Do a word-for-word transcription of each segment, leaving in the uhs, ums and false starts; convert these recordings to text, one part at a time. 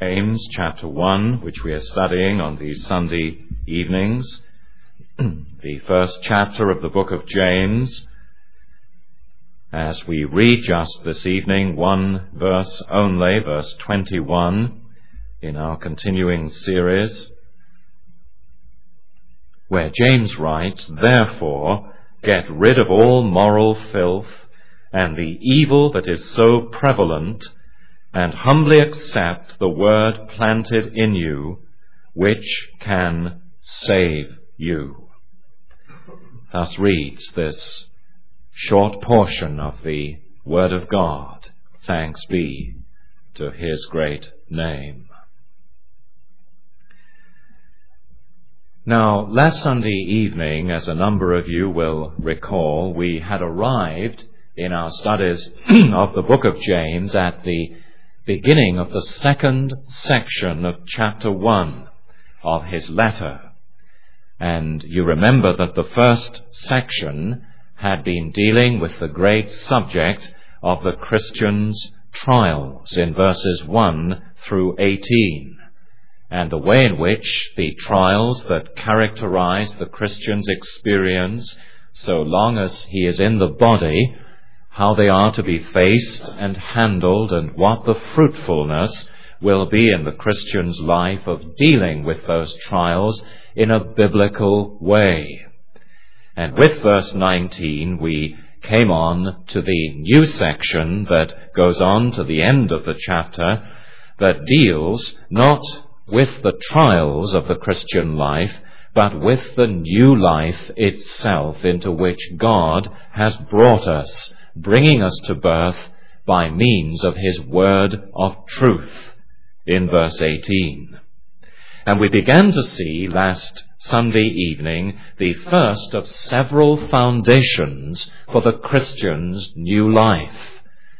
James chapter one, which we are studying on these Sunday evenings. The first chapter of the book of James. As we read just this evening, one verse only, verse twenty-one, in our continuing series, where James writes, "Therefore, get rid of all moral filth and the evil that is so prevalent, and humbly accept the word planted in you, which can save you." Thus reads this short portion of the Word of God. Thanks be to His great name. Now, last Sunday evening, as a number of you will recall, we had arrived in our studies of the book of James at the beginning of the second section of chapter one of his letter. And you remember that the first section had been dealing with the great subject of the Christian's trials in verses one through eighteen, and the way in which the trials that characterize the Christian's experience so long as he is in the body, how they are to be faced and handled, and what the fruitfulness will be in the Christian's life of dealing with those trials in a biblical way. And with verse nineteen, we came on to the new section that goes on to the end of the chapter, that deals not with the trials of the Christian life, but with the new life itself into which God has brought us, bringing us to birth by means of His word of truth, in verse eighteen. And we began to see last Sunday evening the first of several foundations for the Christian's new life.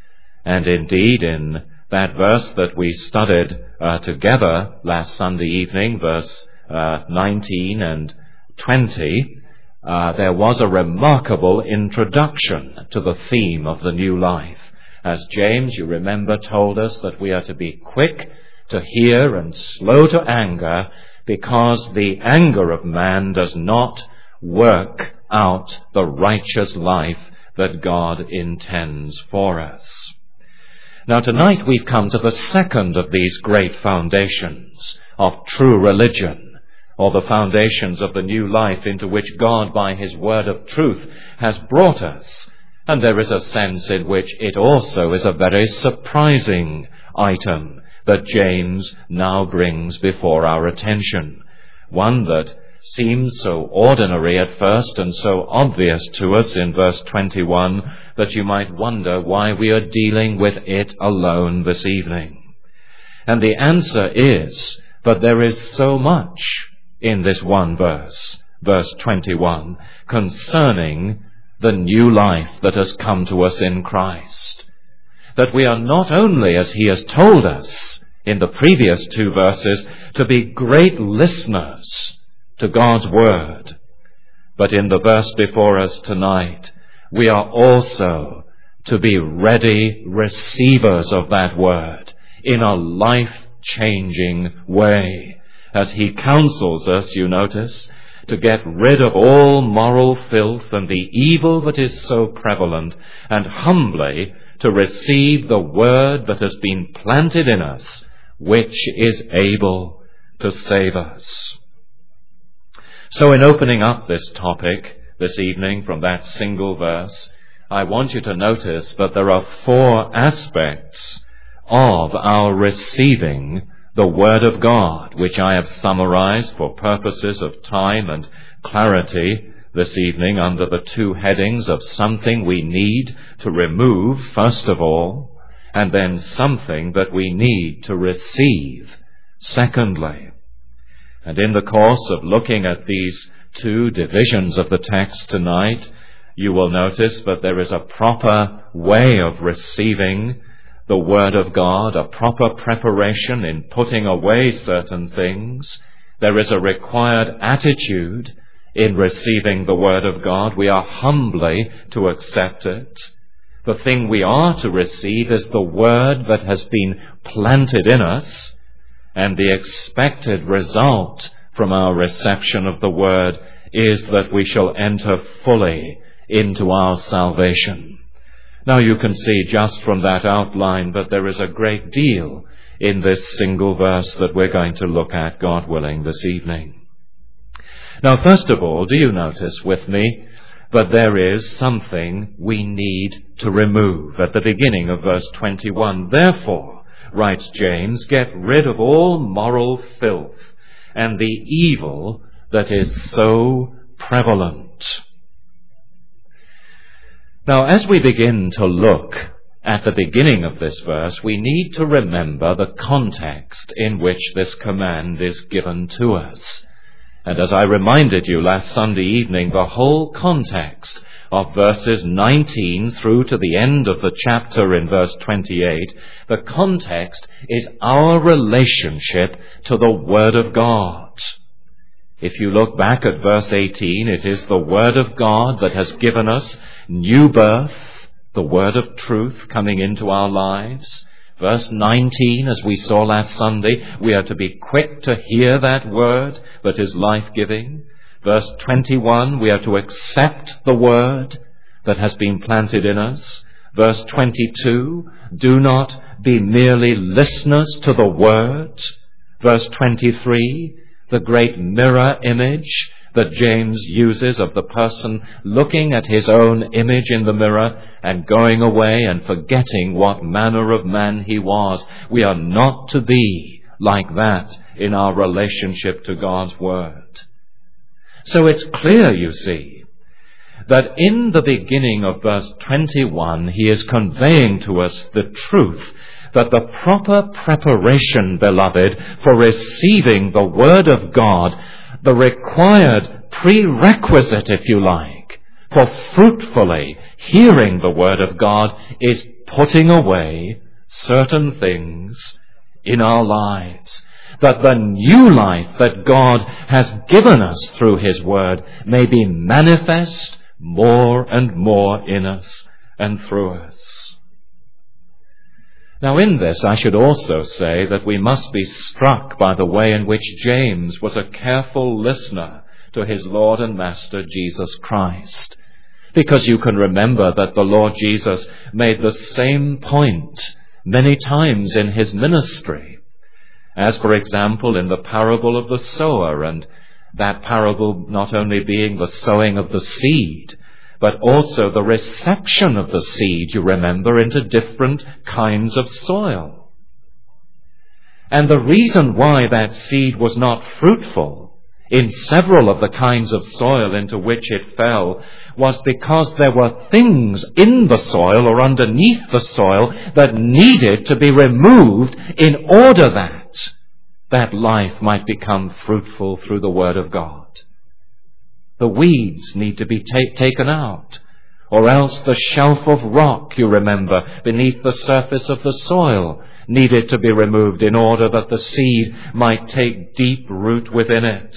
And indeed, in that verse that we studied uh, together last Sunday evening, verse uh, nineteen and twenty, Uh, there was a remarkable introduction to the theme of the new life. As James, you remember, told us that we are to be quick to hear and slow to anger, because the anger of man does not work out the righteous life that God intends for us. Now tonight we've come to the second of these great foundations of true religion, or the foundations of the new life into which God, by His word of truth, has brought us. And there is a sense in which it also is a very surprising item that James now brings before our attention. One that seems so ordinary at first and so obvious to us in verse twenty-one that you might wonder why we are dealing with it alone this evening. And the answer is that there is so much in this one verse, verse twenty-one, concerning the new life that has come to us in Christ, that we are not only, as He has told us in the previous two verses, to be great listeners to God's word, but in the verse before us tonight, we are also to be ready receivers of that word in a life-changing way, as He counsels us, you notice, to get rid of all moral filth and the evil that is so prevalent, and humbly to receive the word that has been planted in us, which is able to save us. So in opening up this topic this evening from that single verse, I want you to notice that there are four aspects of our receiving the Word of God, which I have summarized for purposes of time and clarity this evening under the two headings of something we need to remove, first of all, and then something that we need to receive, secondly. And in the course of looking at these two divisions of the text tonight, you will notice that there is a proper way of receiving the Word of God, a proper preparation in putting away certain things. There is a required attitude in receiving the Word of God. We are humbly to accept it. The thing we are to receive is the Word that has been planted in us, and the expected result from our reception of the Word is that we shall enter fully into our salvation. Now you can see just from that outline that there is a great deal in this single verse that we're going to look at, God willing, this evening. Now, first of all, do you notice with me that there is something we need to remove at the beginning of verse twenty-one? Therefore, writes James, get rid of all moral filth and the evil that is so prevalent. Now, as we begin to look at the beginning of this verse, we need to remember the context in which this command is given to us. And as I reminded you last Sunday evening, the whole context of verses nineteen through to the end of the chapter in verse twenty-eight, the context is our relationship to the Word of God. If you look back at verse eighteen, it is the Word of God that has given us new birth, the Word of truth coming into our lives. Verse nineteen, as we saw last Sunday, we are to be quick to hear that Word that is life-giving. Verse twenty-one, we are to accept the Word that has been planted in us. Verse twenty-two, do not be merely listeners to the Word. Verse twenty-three, the great mirror image that James uses of the person looking at his own image in the mirror and going away and forgetting what manner of man he was. We are not to be like that in our relationship to God's Word. So it's clear, you see, that in the beginning of verse twenty-one, he is conveying to us the truth that the proper preparation, beloved, for receiving the Word of God, the required prerequisite, if you like, for fruitfully hearing the Word of God is putting away certain things in our lives, that the new life that God has given us through His Word may be manifest more and more in us and through us. Now in this, I should also say that we must be struck by the way in which James was a careful listener to his Lord and Master Jesus Christ. Because you can remember that the Lord Jesus made the same point many times in his ministry. As, for example, in the parable of the sower, and that parable not only being the sowing of the seed, but also the reception of the seed, you remember, into different kinds of soil. And the reason why that seed was not fruitful in several of the kinds of soil into which it fell was because there were things in the soil or underneath the soil that needed to be removed in order that that life might become fruitful through the Word of God. The weeds need to be ta- taken out, or else the shelf of rock, you remember, beneath the surface of the soil needed to be removed in order that the seed might take deep root within it.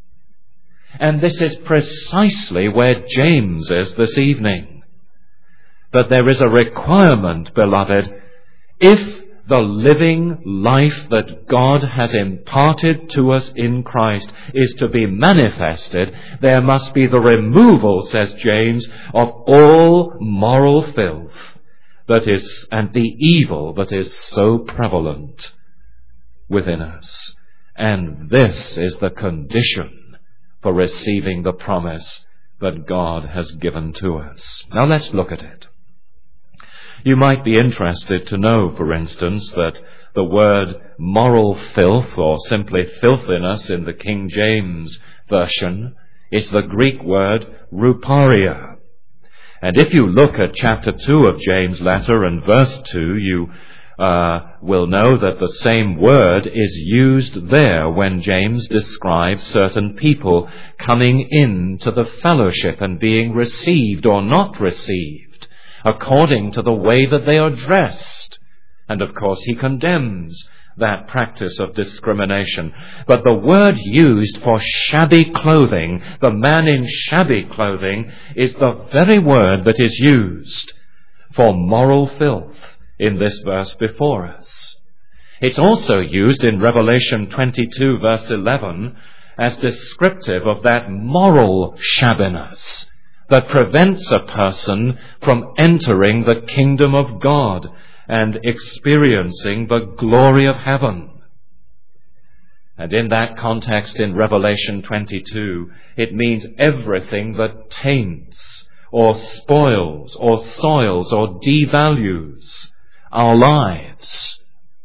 And this is precisely where James is this evening. That there is a requirement, beloved, if the living life that God has imparted to us in Christ is to be manifested, there must be the removal, says James, of all moral filth that is, and the evil that is so prevalent within us. And this is the condition for receiving the promise that God has given to us. Now let's look at it. You might be interested to know, for instance, that the word moral filth, or simply filthiness in the King James Version, is the Greek word ruparia. And if you look at chapter two of James' letter and verse two, you uh, will know that the same word is used there when James describes certain people coming into the fellowship and being received or not received according to the way that they are dressed. And of course he condemns that practice of discrimination. But the word used for shabby clothing, the man in shabby clothing, is the very word that is used for moral filth in this verse before us. It's also used in Revelation twenty-two, verse eleven, as descriptive of that moral shabbiness that prevents a person from entering the kingdom of God and experiencing the glory of heaven. And in that context in Revelation twenty-two, it means everything that taints or spoils or soils or devalues our lives.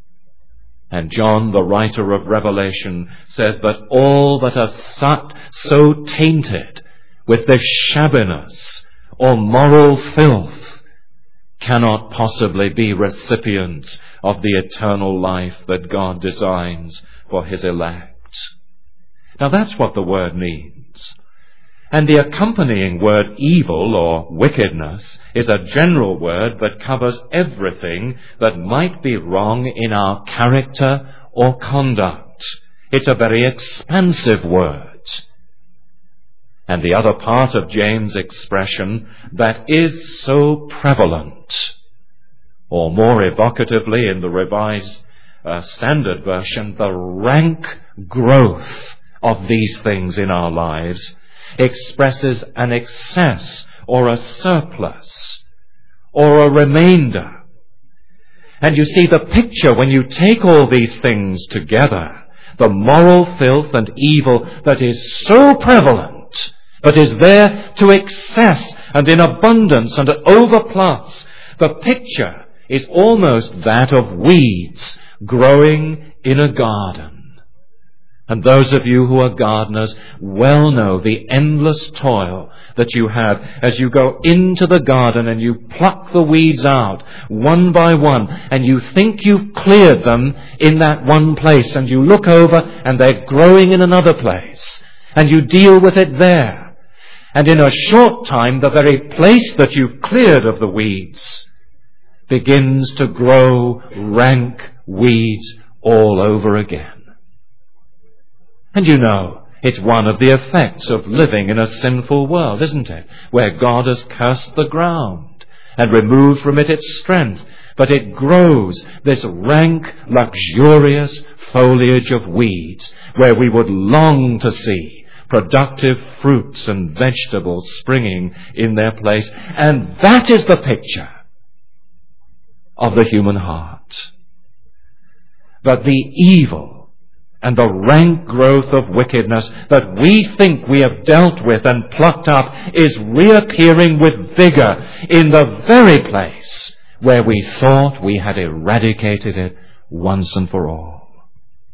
And John, the writer of Revelation, says that all that are so tainted with this shabbiness or moral filth cannot possibly be recipients of the eternal life that God designs for his elect. Now that's what the word means. And the accompanying word evil or wickedness is a general word that covers everything that might be wrong in our character or conduct. It's a very expansive word. And the other part of James' expression that is so prevalent, or more evocatively in the Revised uh, Standard Version, the rank growth of these things in our lives, expresses an excess or a surplus or a remainder. And you see the picture when you take all these things together, the moral filth and evil that is so prevalent, but is there to excess and in abundance and overplus. The picture is almost that of weeds growing in a garden. And those of you who are gardeners well know the endless toil that you have as you go into the garden and you pluck the weeds out one by one, and you think you've cleared them in that one place, and you look over and they're growing in another place, and you deal with it there. And in a short time, the very place that you've cleared of the weeds begins to grow rank weeds all over again. And you know, it's one of the effects of living in a sinful world, isn't it? Where God has cursed the ground and removed from it its strength, but it grows this rank, luxurious foliage of weeds where we would long to see productive fruits and vegetables springing in their place. And that is the picture of the human heart. But the evil and the rank growth of wickedness that we think we have dealt with and plucked up is reappearing with vigor in the very place where we thought we had eradicated it once and for all.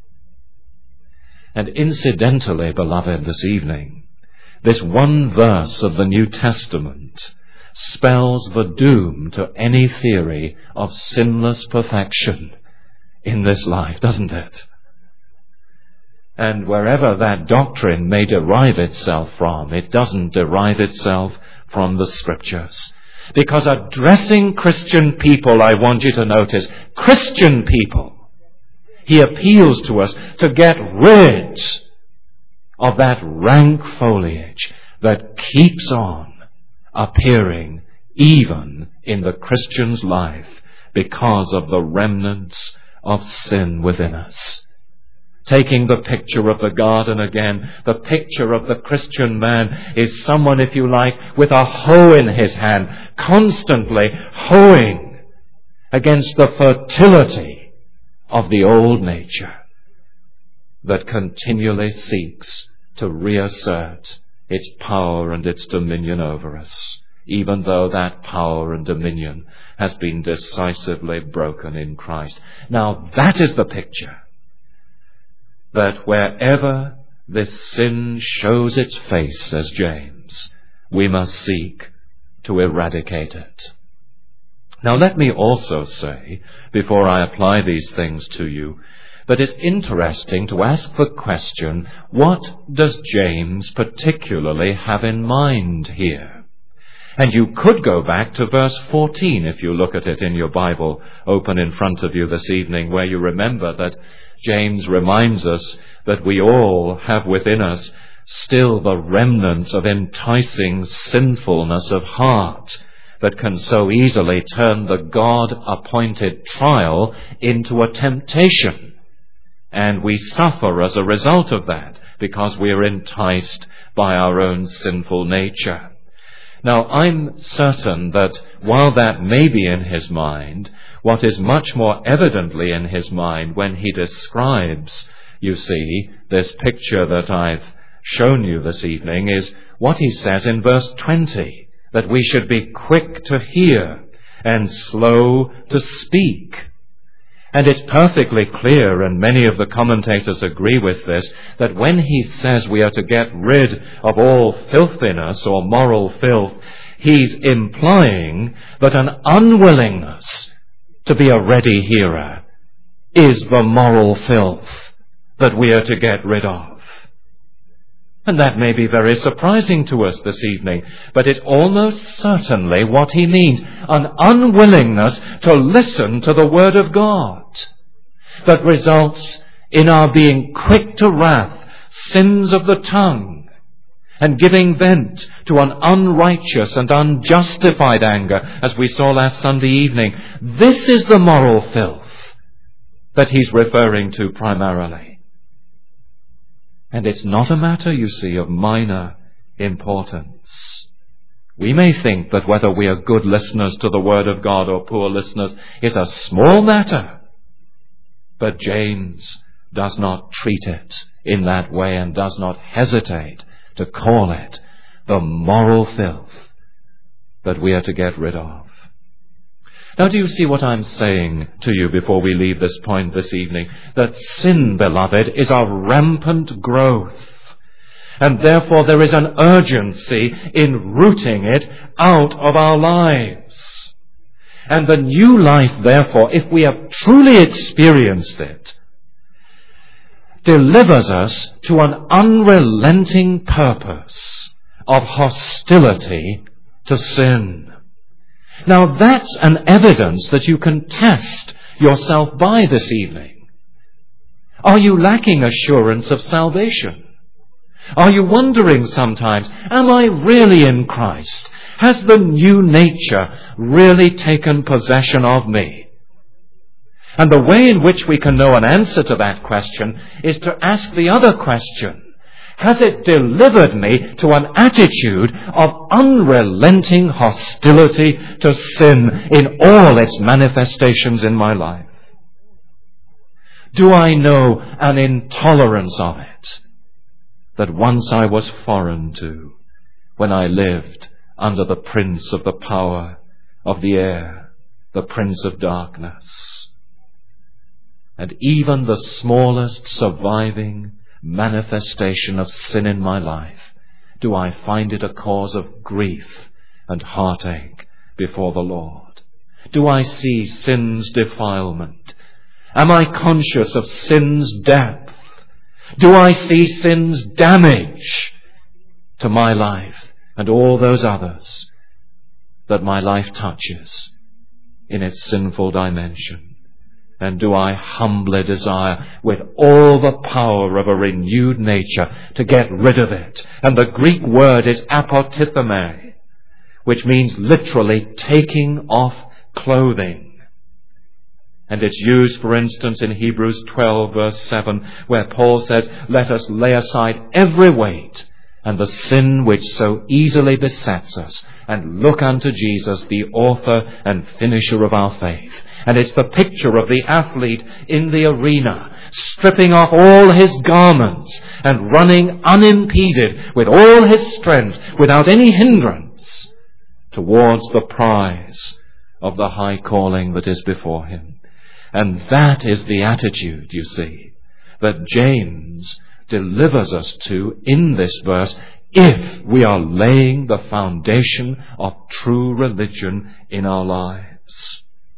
And incidentally, beloved, this evening, this one verse of the New Testament spells the doom to any theory of sinless perfection in this life, doesn't it? And wherever that doctrine may derive itself from, it doesn't derive itself from the Scriptures. Because addressing Christian people, I want you to notice, Christian people, he appeals to us to get rid of that rank foliage that keeps on appearing even in the Christian's life because of the remnants of sin within us. Taking the picture of the garden again, the picture of the Christian man is someone, if you like, with a hoe in his hand, constantly hoeing against the fertility of the old nature that continually seeks to reassert its power and its dominion over us, even though that power and dominion has been decisively broken in Christ. Now that is the picture, that wherever this sin shows its face, says James, we must seek to eradicate it. Now let me also say, before I apply these things to you, that it's interesting to ask the question, what does James particularly have in mind here? And you could go back to verse fourteen if you look at it in your Bible open in front of you this evening, where you remember that James reminds us that we all have within us still the remnants of enticing sinfulness of heart that can so easily turn the God-appointed trial into a temptation. And we suffer as a result of that because we are enticed by our own sinful nature. Now, I'm certain that while that may be in his mind, what is much more evidently in his mind when he describes, you see, this picture that I've shown you this evening is what he says in verse twenty, that we should be quick to hear and slow to speak. And it's perfectly clear, and many of the commentators agree with this, that when he says we are to get rid of all filthiness or moral filth, he's implying that an unwillingness to be a ready hearer is the moral filth that we are to get rid of. And that may be very surprising to us this evening, but it's almost certainly what he means, an unwillingness to listen to the Word of God that results in our being quick to wrath, sins of the tongue, and giving vent to an unrighteous and unjustified anger, as we saw last Sunday evening. This is the moral filth that he's referring to primarily. And it's not a matter, you see, of minor importance. We may think that whether we are good listeners to the Word of God or poor listeners is a small matter. But James does not treat it in that way and does not hesitate to call it the moral filth that we are to get rid of. Now, do you see what I'm saying to you before we leave this point this evening? That sin, beloved, is of rampant growth. And therefore there is an urgency in rooting it out of our lives. And the new life, therefore, if we have truly experienced it, delivers us to an unrelenting purpose of hostility to sin. Now that's an evidence that you can test yourself by this evening. Are you lacking assurance of salvation? Are you wondering sometimes, am I really in Christ? Has the new nature really taken possession of me? And the way in which we can know an answer to that question is to ask the other question. Has it delivered me to an attitude of unrelenting hostility to sin in all its manifestations in my life? Do I know an intolerance of it that once I was foreign to when I lived under the prince of the power of the air, the prince of darkness? And even the smallest surviving manifestation of sin in my life, do I find it a cause of grief and heartache before the Lord? Do I see sin's defilement? Am I conscious of sin's depth? Do I see sin's damage to my life and all those others that my life touches in its sinful dimension? And do I humbly desire with all the power of a renewed nature to get rid of it? And the Greek word is apotitheme, which means literally taking off clothing. And it's used, for instance, in Hebrews twelve verse seven, where Paul says, let us lay aside every weight and the sin which so easily besets us, and look unto Jesus, the author and finisher of our faith. And it's the picture of the athlete in the arena, stripping off all his garments and running unimpeded with all his strength, without any hindrance, towards the prize of the high calling that is before him. And that is the attitude, you see, that James delivers us to in this verse, if we are laying the foundation of true religion in our lives.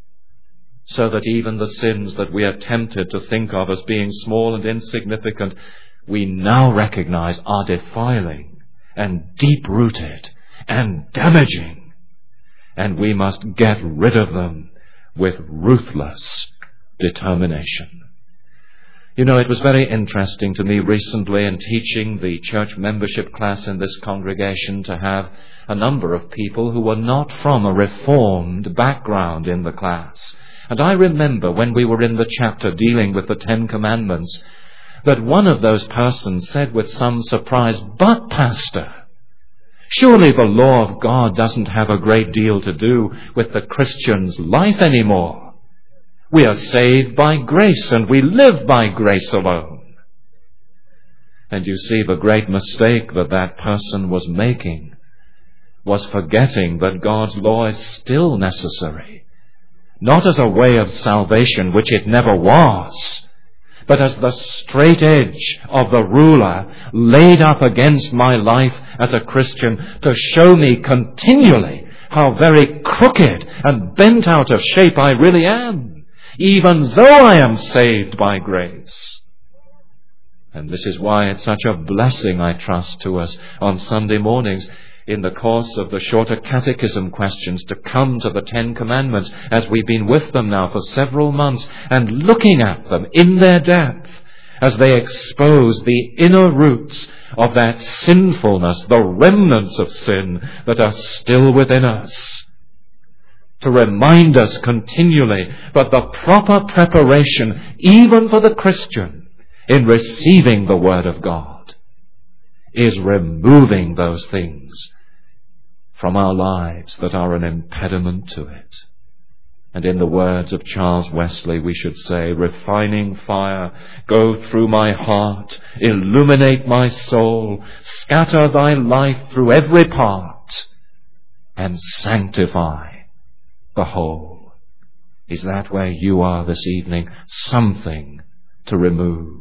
So that even the sins that we are tempted to think of as being small and insignificant, we now recognize are defiling and deep-rooted and damaging. And we must get rid of them with ruthless determination. You know, it was very interesting to me recently in teaching the church membership class in this congregation to have a number of people who were not from a Reformed background in the class. And I remember when we were in the chapter dealing with the Ten Commandments, that one of those persons said with some surprise, "But, Pastor, surely the law of God doesn't have a great deal to do with the Christian's life anymore. We are saved by grace and we live by grace alone." And you see, the great mistake that that person was making was forgetting that God's law is still necessary, not as a way of salvation, which it never was, but as the straight edge of the ruler laid up against my life as a Christian to show me continually how very crooked and bent out of shape I really am, even though I am saved by grace. And this is why it's such a blessing, I trust, to us on Sunday mornings in the course of the shorter catechism questions to come to the Ten Commandments as we've been with them now for several months and looking at them in their depth as they expose the inner roots of that sinfulness, the remnants of sin that are still within us, to remind us continually that the proper preparation, even for the Christian, in receiving the Word of God, is removing those things from our lives that are an impediment to it. And in the words of Charles Wesley, we should say, "Refining fire, go through my heart, illuminate my soul, scatter thy light through every part, and sanctify the whole." Is that where you are this evening? Something to remove.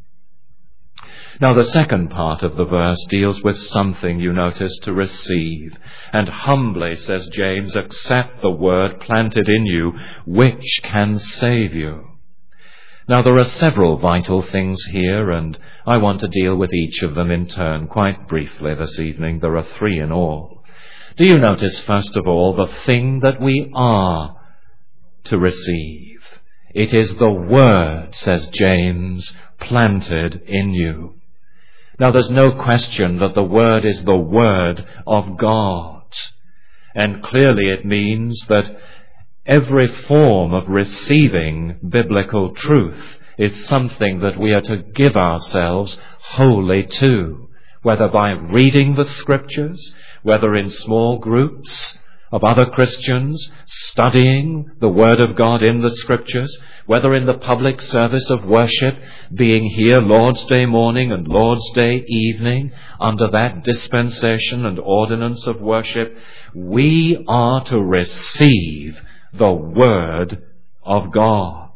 Now the second part of the verse deals with something, you notice, to receive. And humbly, says James, accept the word planted in you, which can save you. Now there are several vital things here, and I want to deal with each of them in turn quite briefly this evening. There are three in all. Do you notice, first of all, the thing that we are to receive? It is the word, says James, planted in you. Now there's no question that the word is the word of God. And clearly it means that every form of receiving biblical truth is something that we are to give ourselves wholly to, whether by reading the Scriptures, whether in small groups of other Christians studying the Word of God in the Scriptures, whether in the public service of worship, being here Lord's Day morning and Lord's Day evening, under that dispensation and ordinance of worship, we are to receive the Word of God.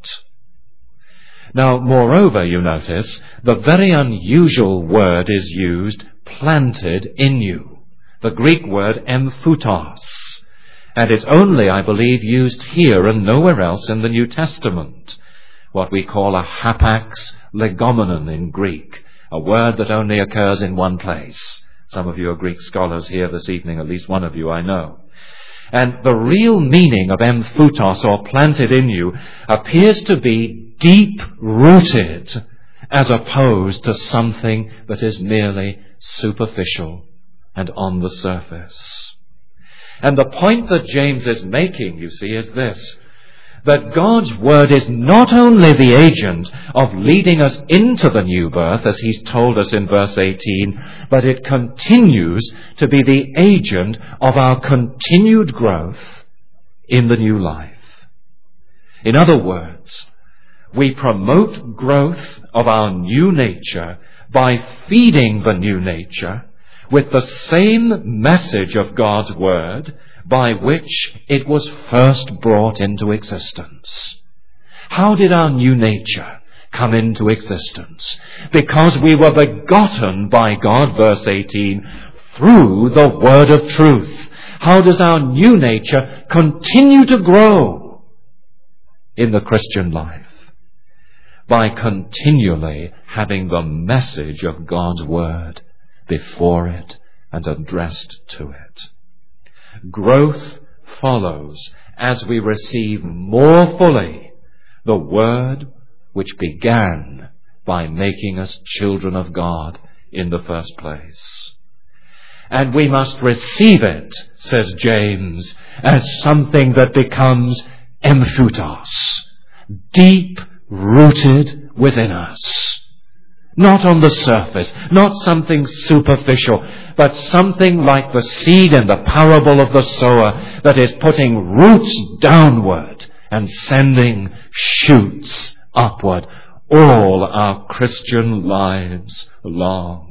Now, moreover, you notice, the very unusual word is used, planted in you. The Greek word emphutos. And it's only, I believe, used here and nowhere else in the New Testament. What we call a hapax legomenon in Greek, a word that only occurs in one place. Some of you are Greek scholars here this evening, at least one of you I know. And the real meaning of emphutos, or planted in you, appears to be deep-rooted, as opposed to something that is merely superficial and on the surface. And the point that James is making, you see, is this, that God's Word is not only the agent of leading us into the new birth, as he's told us in verse eighteen, but it continues to be the agent of our continued growth in the new life. In other words, we promote growth of our new nature by feeding the new nature with the same message of God's Word by which it was first brought into existence. How did our new nature come into existence? Because we were begotten by God, verse eighteen, through the Word of truth. How does our new nature continue to grow in the Christian life? By continually having the message of God's Word before it and addressed to it. Growth follows as we receive more fully the Word which began by making us children of God in the first place. And we must receive it, says James, as something that becomes emphutos, deep-rooted within us. Not on the surface, not something superficial, but something like the seed in the parable of the sower that is putting roots downward and sending shoots upward all our Christian lives long.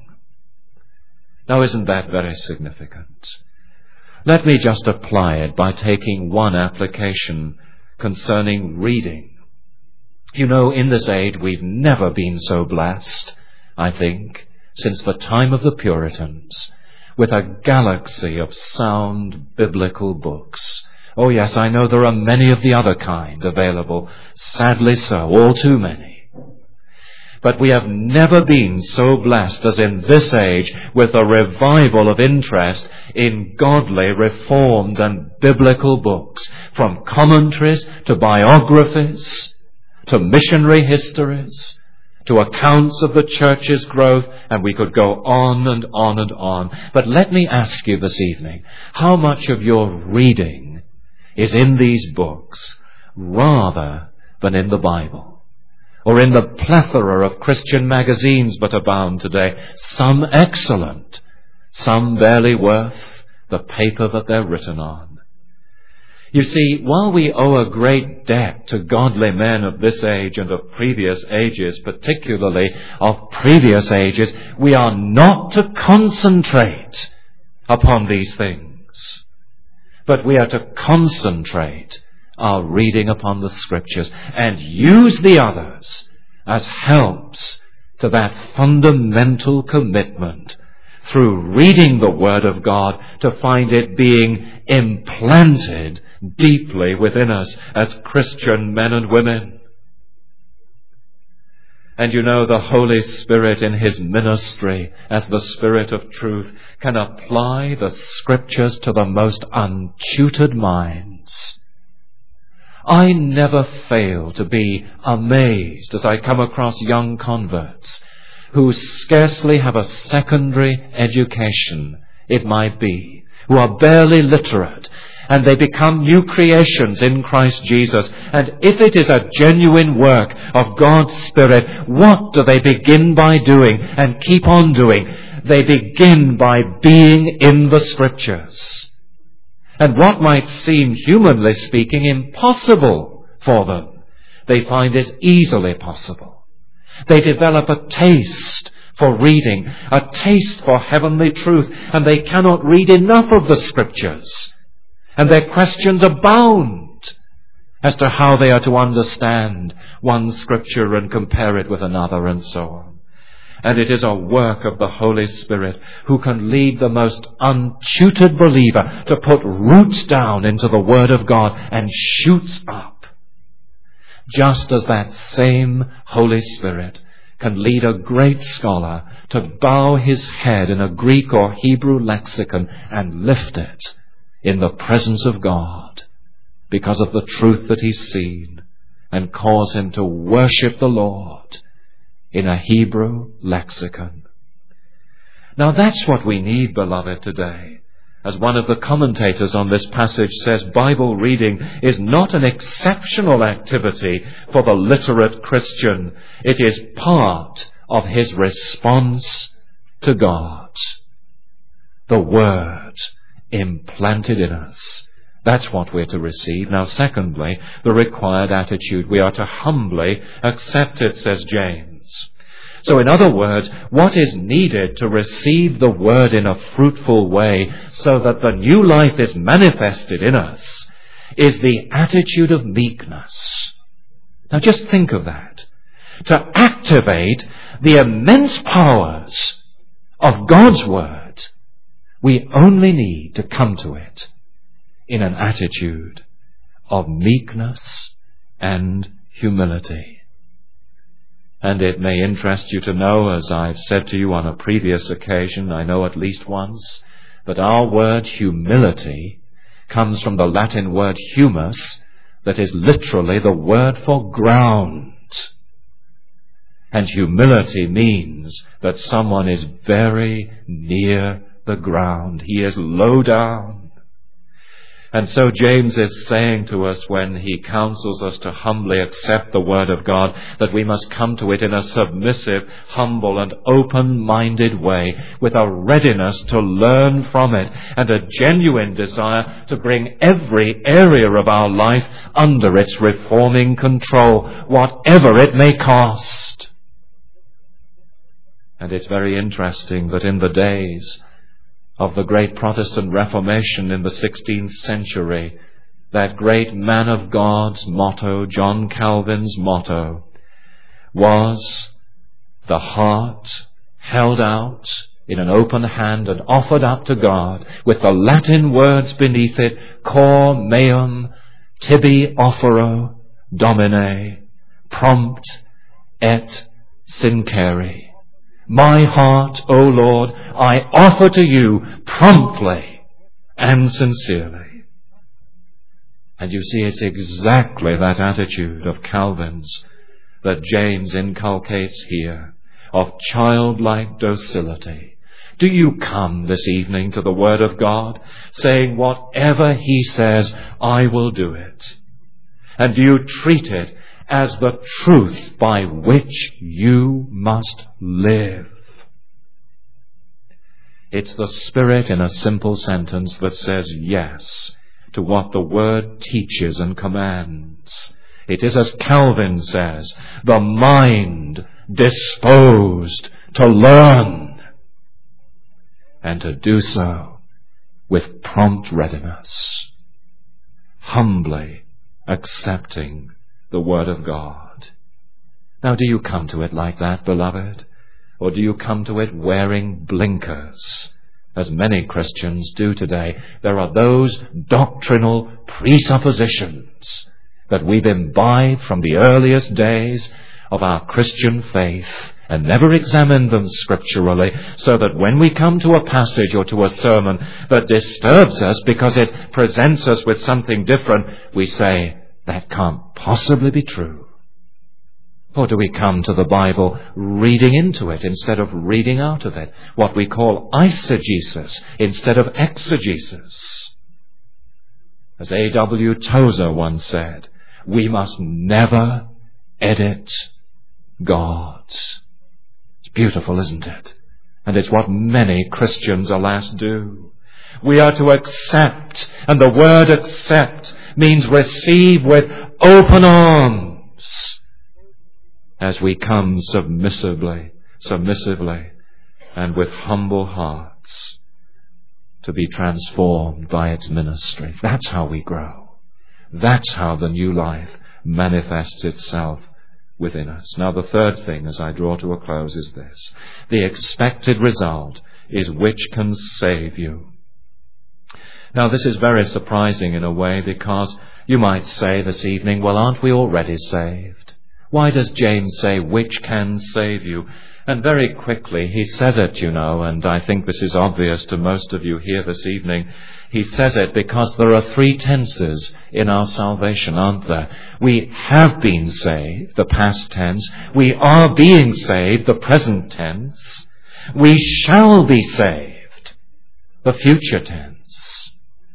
Now, isn't that very significant? Let me just apply it by taking one application concerning reading. You know, in this age we've never been so blessed, I think, since the time of the Puritans, with a galaxy of sound biblical books. Oh yes, I know there are many of the other kind available, sadly so, all too many. But we have never been so blessed as in this age with a revival of interest in godly, reformed and biblical books, from commentaries to biographies, to missionary histories, to accounts of the church's growth, and we could go on and on and on. But let me ask you this evening, how much of your reading is in these books rather than in the Bible? Or in the plethora of Christian magazines that abound today, some excellent, some barely worth the paper that they're written on. You see, while we owe a great debt to godly men of this age and of previous ages, particularly of previous ages, we are not to concentrate upon these things, but we are to concentrate our reading upon the Scriptures and use the others as helps to that fundamental commitment through reading the Word of God to find it being implanted deeply within us as Christian men and women. And you know, the Holy Spirit in His ministry as the Spirit of truth can apply the Scriptures to the most untutored minds. I never fail to be amazed as I come across young converts who scarcely have a secondary education, it might be, who are barely literate, and they become new creations in Christ Jesus. And if it is a genuine work of God's Spirit, what do they begin by doing and keep on doing? They begin by being in the Scriptures. And what might seem, humanly speaking, impossible for them, they find it easily possible. They develop a taste for reading, a taste for heavenly truth, and they cannot read enough of the Scriptures. And their questions abound as to how they are to understand one Scripture and compare it with another and so on. And it is a work of the Holy Spirit who can lead the most untutored believer to put roots down into the Word of God and shoots up. Just as that same Holy Spirit can lead a great scholar to bow his head in a Greek or Hebrew lexicon and lift it in the presence of God because of the truth that he's seen, and cause him to worship the Lord in a Hebrew lexicon. Now that's what we need, beloved, today. As one of the commentators on this passage says, Bible reading is not an exceptional activity for the literate Christian. It is part of his response to God. The Word implanted in us. That's what we're to receive. Now, secondly, the required attitude. We are to humbly accept it, says James. So in other words, what is needed to receive the Word in a fruitful way so that the new life is manifested in us is the attitude of meekness. Now just think of that. To activate the immense powers of God's Word, we only need to come to it in an attitude of meekness and humility. And it may interest you to know, as I've said to you on a previous occasion, I know at least once, that our word humility comes from the Latin word humus, that is literally the word for ground. And humility means that someone is very near the ground. He is low down. And so James is saying to us when he counsels us to humbly accept the Word of God, that we must come to it in a submissive, humble and open-minded way, with a readiness to learn from it and a genuine desire to bring every area of our life under its reforming control, whatever it may cost. And it's very interesting that in the days of the great Protestant Reformation in the sixteenth century, that great man of God's motto, John Calvin's motto, was the heart held out in an open hand and offered up to God with the Latin words beneath it, cor meum tibi offero Domine, prompt et sincere. My heart, O Lord, I offer to you promptly and sincerely. And you see, it's exactly that attitude of Calvin's that James inculcates here, of childlike docility. Do you come this evening to the Word of God, saying, whatever He says, I will do it? And do you treat it as the truth by which you must live? It's the Spirit in a simple sentence that says yes to what the Word teaches and commands. It is, as Calvin says, the mind disposed to learn, and to do so with prompt readiness, humbly accepting the Word of God. Now, do you come to it like that, beloved? Or do you come to it wearing blinkers, as many Christians do today? There are those doctrinal presuppositions that we've imbibed from the earliest days of our Christian faith and never examined them scripturally, so that when we come to a passage or to a sermon that disturbs us because it presents us with something different, we say, that can't possibly be true. Or do we come to the Bible reading into it instead of reading out of it? What we call eisegesis instead of exegesis. As A W Tozer once said, we must never edit God. It's beautiful, isn't it? And it's what many Christians, alas, do. We are to accept, and the word accept means receive with open arms as we come submissively, submissively, and with humble hearts to be transformed by its ministry. That's how we grow. That's how the new life manifests itself within us. Now, the third thing, as I draw to a close, is this. The expected result is which can save you. Now, this is very surprising in a way, because you might say this evening, well, aren't we already saved? Why does James say, which can save you? And very quickly, he says it, you know, and I think this is obvious to most of you here this evening. He says it because there are three tenses in our salvation, aren't there? We have been saved, the past tense. We are being saved, the present tense. We shall be saved, the future tense.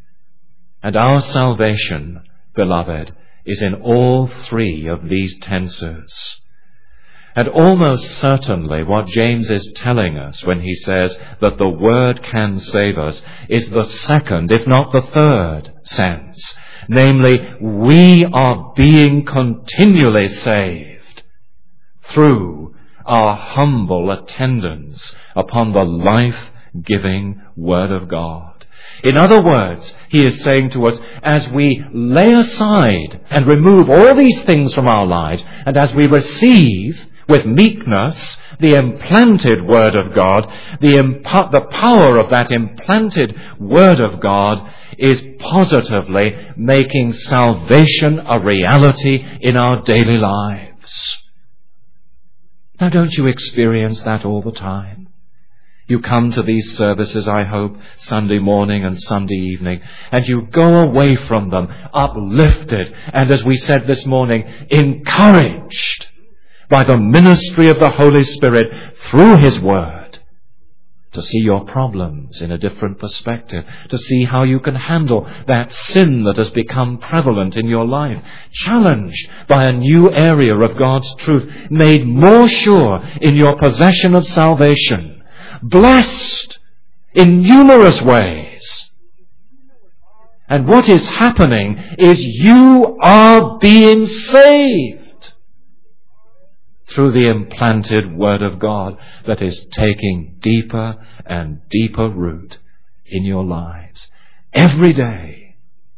And our salvation, beloved, is in all three of these tenses. And almost certainly what James is telling us when he says that the Word can save us is the second, if not the third sense. Namely, we are being continually saved through our humble attendance upon the life-giving Word of God. In other words, he is saying to us, as we lay aside and remove all these things from our lives, and as we receive with meekness the implanted Word of God, the, imp- the power of that implanted Word of God is positively making salvation a reality in our daily lives. Now, don't you experience that all the time? You come to these services, I hope, Sunday morning and Sunday evening, and you go away from them uplifted and, as we said this morning, encouraged by the ministry of the Holy Spirit through His Word, to see your problems in a different perspective, to see how you can handle that sin that has become prevalent in your life, challenged by a new area of God's truth, made more sure in your possession of salvation, blessed in numerous ways. And what is happening is you are being saved through the implanted Word of God that is taking deeper and deeper root in your lives every day,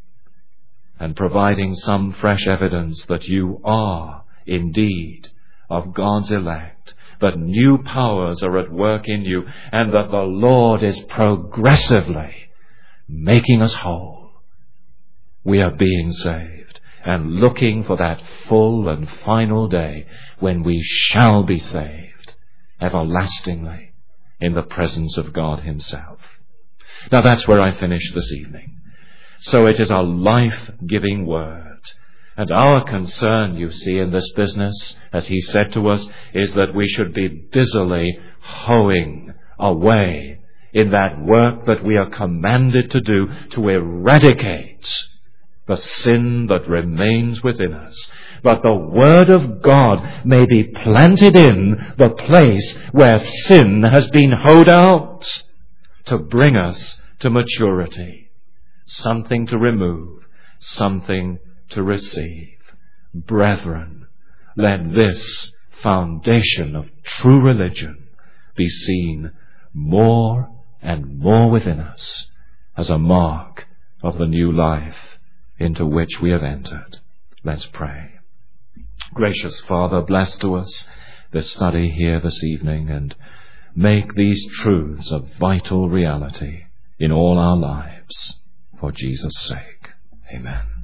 and providing some fresh evidence that you are indeed of God's elect, that new powers are at work in you, and that the Lord is progressively making us whole. We are being saved and looking for that full and final day when we shall be saved everlastingly in the presence of God Himself. Now that's where I finish this evening. So it is a life-giving word. And our concern, you see, in this business, as He said to us, is that we should be busily hoeing away in that work that we are commanded to do to eradicate the sin that remains within us, but the Word of God may be planted in the place where sin has been hoed out, to bring us to maturity, something to remove, something to receive. Brethren, let this foundation of true religion be seen more and more within us as a mark of the new life into which we have entered. Let's pray. Gracious Father, bless to us this study here this evening, and make these truths a vital reality in all our lives. For Jesus' sake. Amen.